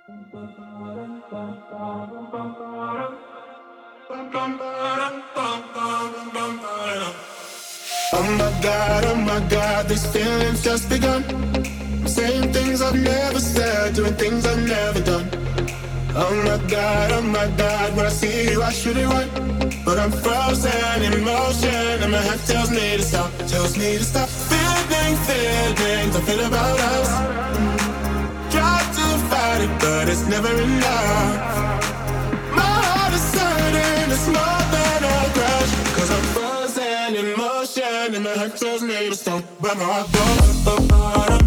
Oh my God, these feelings just begun. I'm saying things I've never said, doing things I've never done. Oh my God, when I see you I should it right. But I'm frozen in motion and my head tells me to stop, tells me to stop. Feelings I feel about us. Try to fight it, but it's never enough. My heart is hurting, it's more than a crush. Cause I'm frozen in motion and my head tells me to stop. But my heart goes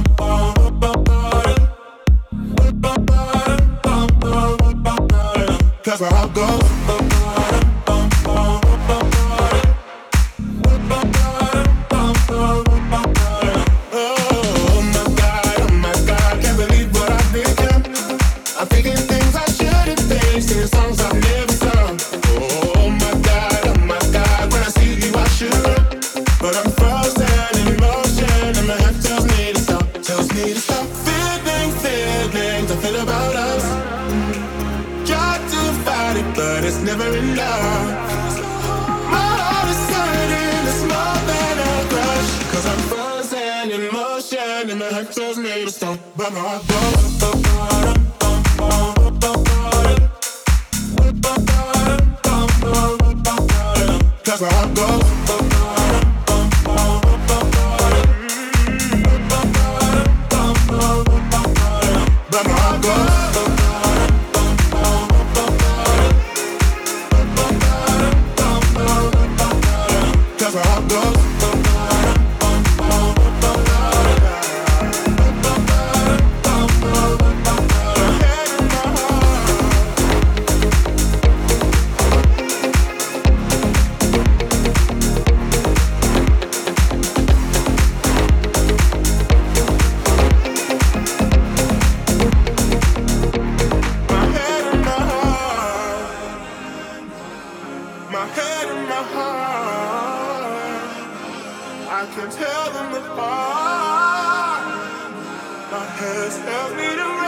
cause my heart goes. Oh my God, can't believe what I've become. I'm thinking things I shouldn't think, singing songs I've never sung. Oh my God, when I see you I should run. But I'm frozen in motion and my head tells me to stop, tells me to stop. Feelings I feel about us. Try to fight it, but it's never enough. My heart is hurting, it's more than a crush. Cause I'm frozen in motion and my head tells me to stop. But my heart goes. Cause my heart goes. But my heart goes. Cause my heart goes. My head and my heart, I can tell them apart. My head tells me to